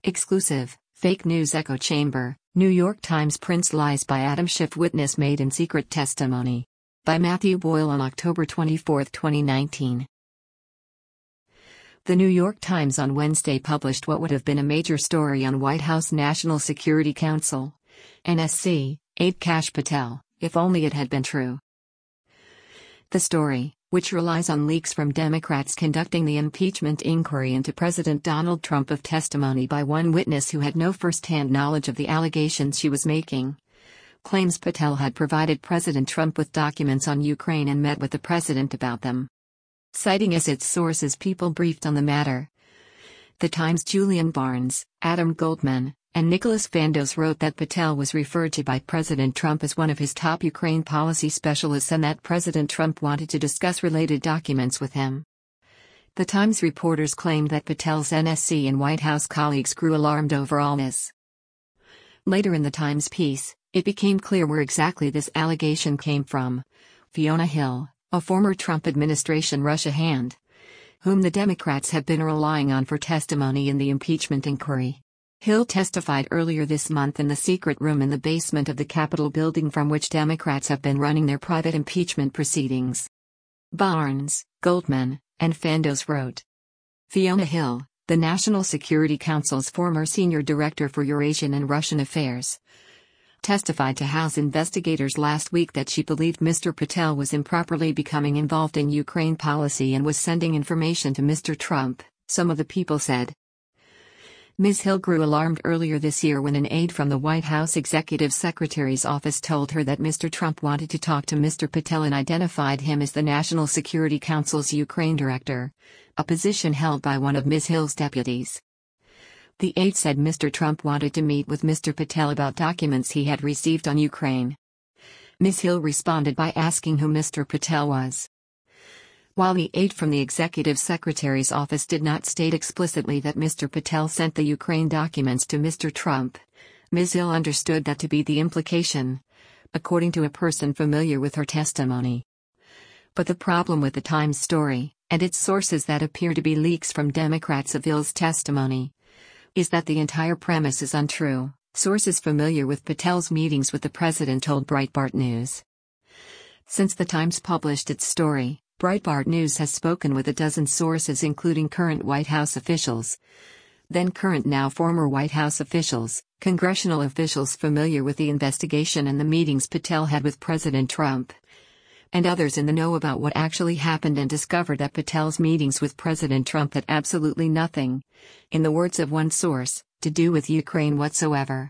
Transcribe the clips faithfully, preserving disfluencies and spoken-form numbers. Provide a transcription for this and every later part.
Exclusive, fake news echo chamber, New York Times prints lies by Adam Schiff witness made in secret testimony. By Matthew Boyle on October twenty-fourth, twenty nineteen. The New York Times on Wednesday published what would have been a major story on White House National Security Council, N S C, aide Kash Patel, if only it had been true. The story, which relies on leaks from Democrats conducting the impeachment inquiry into President Donald Trump of testimony by one witness who had no first-hand knowledge of the allegations she was making, claims Patel had provided President Trump with documents on Ukraine and met with the president about them. Citing as its sources people briefed on the matter, The Times' Julian Barnes, Adam Goldman, and Nicholas Fandos wrote that Patel was referred to by President Trump as one of his top Ukraine policy specialists and that President Trump wanted to discuss related documents with him. The Times reporters claimed that Patel's N S C and White House colleagues grew alarmed over all this. Later in the Times piece, it became clear where exactly this allegation came from. Fiona Hill, a former Trump administration Russia hand, whom the Democrats have been relying on for testimony in the impeachment inquiry. Hill testified earlier this month in the secret room in the basement of the Capitol building from which Democrats have been running their private impeachment proceedings. Barnes, Goldman, and Fandos wrote. Fiona Hill, the National Security Council's former senior director for Eurasian and Russian affairs, testified to House investigators last week that she believed Mister Patel was improperly becoming involved in Ukraine policy and was sending information to Mister Trump, some of the people said. Miz Hill grew alarmed earlier this year when an aide from the White House Executive Secretary's office told her that Mister Trump wanted to talk to Mister Patel and identified him as the National Security Council's Ukraine director, a position held by one of Miz Hill's deputies. The aide said Mister Trump wanted to meet with Mister Patel about documents he had received on Ukraine. Miz Hill responded by asking who Mister Patel was. While the aide from the Executive Secretary's office did not state explicitly that Mister Patel sent the Ukraine documents to Mister Trump, Miz Hill understood that to be the implication, according to a person familiar with her testimony. But the problem with the Times story, and its sources that appear to be leaks from Democrats of Hill's testimony, is that the entire premise is untrue, sources familiar with Patel's meetings with the president told Breitbart News. Since the Times published its story, Breitbart News has spoken with a dozen sources including current White House officials, then current now former White House officials, congressional officials familiar with the investigation and the meetings Patel had with President Trump, and others in the know about what actually happened and discovered that Patel's meetings with President Trump had absolutely nothing, in the words of one source, to do with Ukraine whatsoever.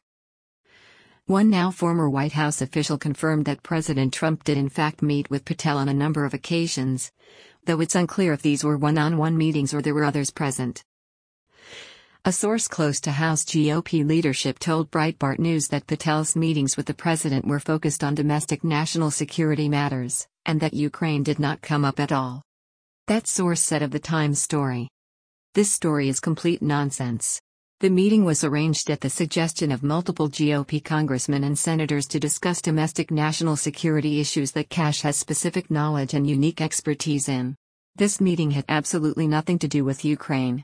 One now former White House official confirmed that President Trump did in fact meet with Patel on a number of occasions, though it's unclear if these were one-on-one meetings or there were others present. A source close to House G O P leadership told Breitbart News that Patel's meetings with the president were focused on domestic national security matters, and that Ukraine did not come up at all. That source said of the Times story. This story is complete nonsense. The meeting was arranged at the suggestion of multiple G O P congressmen and senators to discuss domestic national security issues that Kash has specific knowledge and unique expertise in. This meeting had absolutely nothing to do with Ukraine.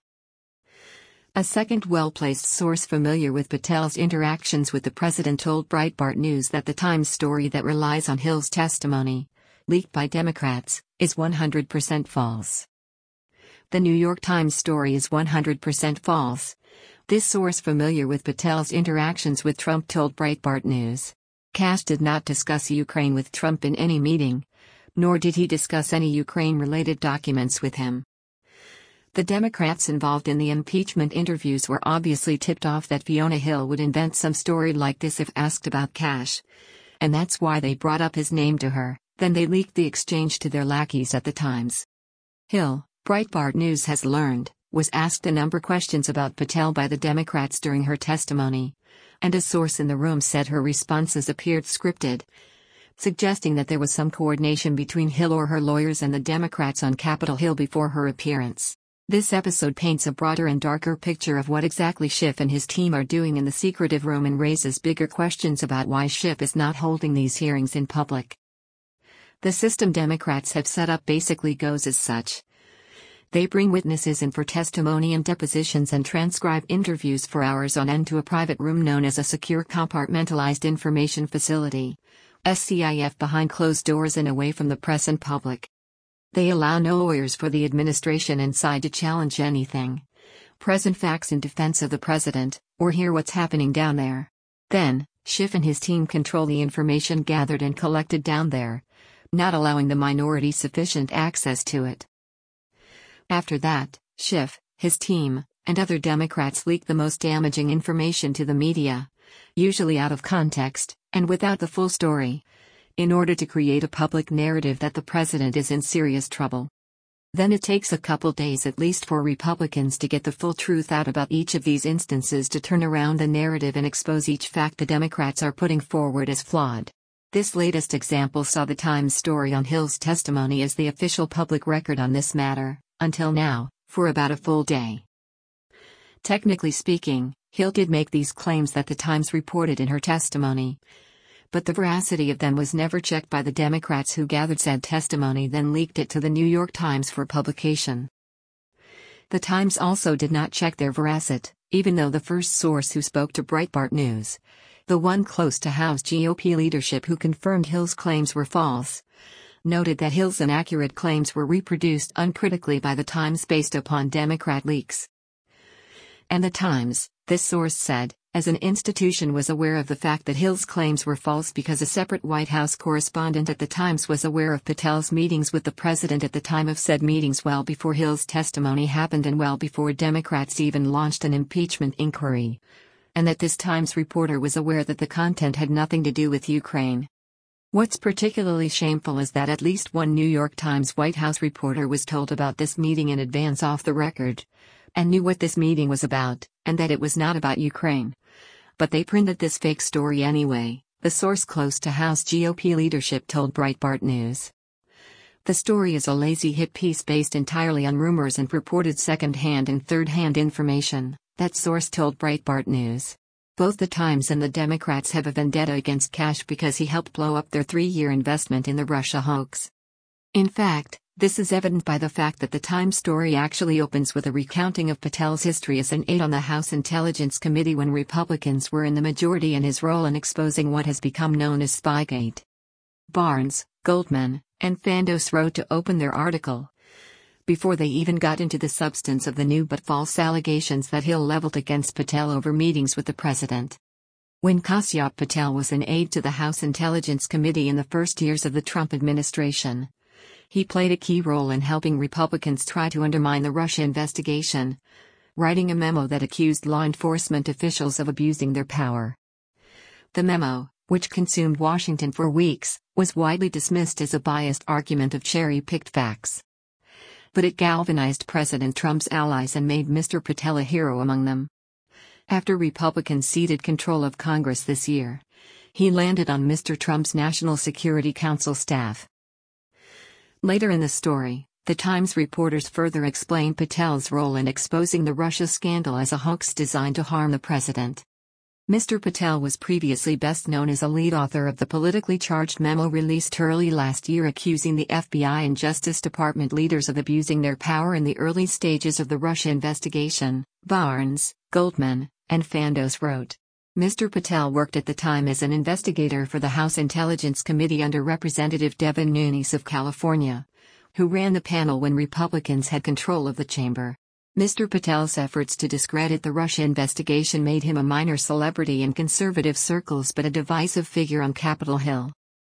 A second well-placed source familiar with Patel's interactions with the president told Breitbart News that the Times story that relies on Hill's testimony, leaked by Democrats, is one hundred percent false. The New York Times story is one hundred percent false. This source familiar with Patel's interactions with Trump told Breitbart News. Kash did not discuss Ukraine with Trump in any meeting, nor did he discuss any Ukraine-related documents with him. The Democrats involved in the impeachment interviews were obviously tipped off that Fiona Hill would invent some story like this if asked about Kash, and that's why they brought up his name to her. Then they leaked the exchange to their lackeys at the Times. Hill, Breitbart News has learned, was asked a number of questions about Patel by the Democrats during her testimony, and a source in the room said her responses appeared scripted, suggesting that there was some coordination between Hill or her lawyers and the Democrats on Capitol Hill before her appearance. This episode paints a broader and darker picture of what exactly Schiff and his team are doing in the secretive room and raises bigger questions about why Schiff is not holding these hearings in public. The system Democrats have set up basically goes as such. They bring witnesses in for testimony and depositions and transcribe interviews for hours on end to a private room known as a Secure Compartmentalized Information Facility, S C I F, behind closed doors and away from the press and public. They allow no lawyers for the administration inside to challenge anything, present facts in defense of the president, or hear what's happening down there. Then, Schiff and his team control the information gathered and collected down there, not allowing the minority sufficient access to it. After that, Schiff, his team, and other Democrats leak the most damaging information to the media, usually out of context, and without the full story, in order to create a public narrative that the president is in serious trouble. Then it takes a couple days at least for Republicans to get the full truth out about each of these instances to turn around the narrative and expose each fact the Democrats are putting forward as flawed. This latest example saw the Times story on Hill's testimony as the official public record on this matter, until now, for about a full day. Technically speaking, Hill did make these claims that the Times reported in her testimony, but the veracity of them was never checked by the Democrats who gathered said testimony then leaked it to the New York Times for publication. The Times also did not check their veracity, even though the first source who spoke to Breitbart News, the one close to House G O P leadership who confirmed Hill's claims were false, noted that Hill's inaccurate claims were reproduced uncritically by the Times based upon Democrat leaks. And the Times, this source said, as an institution was aware of the fact that Hill's claims were false because a separate White House correspondent at the Times was aware of Patel's meetings with the president at the time of said meetings well before Hill's testimony happened and well before Democrats even launched an impeachment inquiry, and that this Times reporter was aware that the content had nothing to do with Ukraine. What's particularly shameful is that at least one New York Times White House reporter was told about this meeting in advance off the record, and knew what this meeting was about, and that it was not about Ukraine. But they printed this fake story anyway, the source close to House G O P leadership told Breitbart News. The story is a lazy hit piece based entirely on rumors and purported second-hand and third-hand information, that source told Breitbart News. Both the Times and the Democrats have a vendetta against Kash because he helped blow up their three-year investment in the Russia hoax. In fact, this is evident by the fact that the Times story actually opens with a recounting of Patel's history as an aide on the House Intelligence Committee when Republicans were in the majority and his role in exposing what has become known as Spygate. Barnes, Goldman, and Fandos wrote to open their article, before they even got into the substance of the new but false allegations that Hill leveled against Patel over meetings with the president. When Kashyap Patel was an aide to the House Intelligence Committee in the first years of the Trump administration, he played a key role in helping Republicans try to undermine the Russia investigation, writing a memo that accused law enforcement officials of abusing their power. The memo, which consumed Washington for weeks, was widely dismissed as a biased argument of cherry-picked facts. But it galvanized President Trump's allies and made Mister Patel a hero among them. After Republicans ceded control of Congress this year, he landed on Mister Trump's National Security Council staff. Later in the story, the Times reporters further explain Patel's role in exposing the Russia scandal as a hoax designed to harm the president. Mister Patel was previously best known as a lead author of the politically charged memo released early last year accusing the F B I and Justice Department leaders of abusing their power in the early stages of the Russia investigation, Barnes, Goldman, and Fandos wrote. Mister Patel worked at the time as an investigator for the House Intelligence Committee under Representative Devin Nunes of California, who ran the panel when Republicans had control of the chamber. Mister Patel's efforts to discredit the Russia investigation made him a minor celebrity in conservative circles but a divisive figure on Capitol Hill.